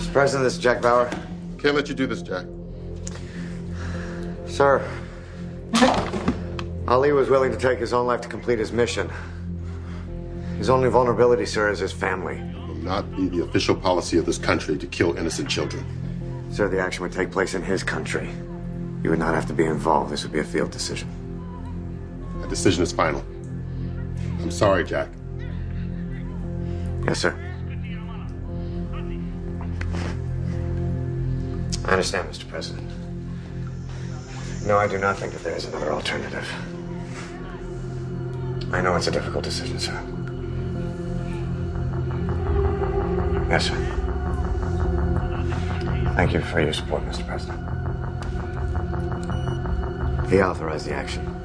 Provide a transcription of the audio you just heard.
Mr. President, this is Jack Bauer. Can't let you do this, Jack. Sir, Ali was willing to take his own life to complete his mission. His only vulnerability, sir, is his family. It will not be the official policy of this country to kill innocent children. Sir, the action would take place in his country. You would not have to be involved. This would be a field decision. That decision is final. I'm sorry, Jack. Yes, sir. I understand, Mr. President. No, I do not think that there is another alternative. I know it's a difficult decision, sir. Yes, sir. Thank you for your support, Mr. President. He authorized the action.